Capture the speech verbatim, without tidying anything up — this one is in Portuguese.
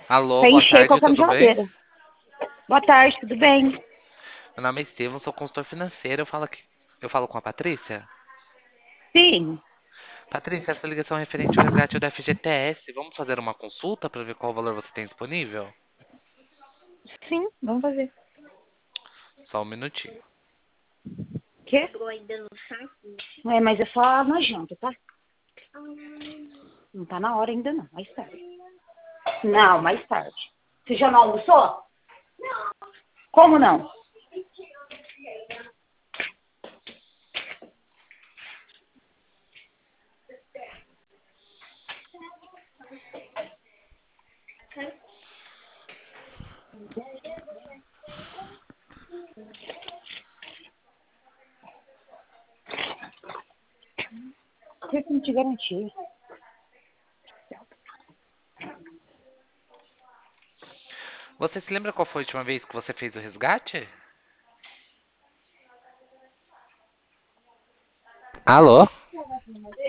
Alô, Pra boa encher e tarde, colocar na tudo bem? geladeira. Boa tarde, tudo bem? Meu nome é Estevam, sou consultor financeiro. Eu falo aqui, eu falo com a Patrícia. Sim, Patrícia, essa ligação é referente ao resgate do F G T S. Vamos fazer uma consulta para ver qual valor você tem disponível? sim, vamos fazer. Só um minutinho. Quê? É, mas é só na janta, tá? Não tá na hora ainda não, mais tarde. Não, mais tarde. Você já não almoçou? Como não? Por que que não te garanti? Você se lembra qual foi a última vez que você fez o resgate? Alô?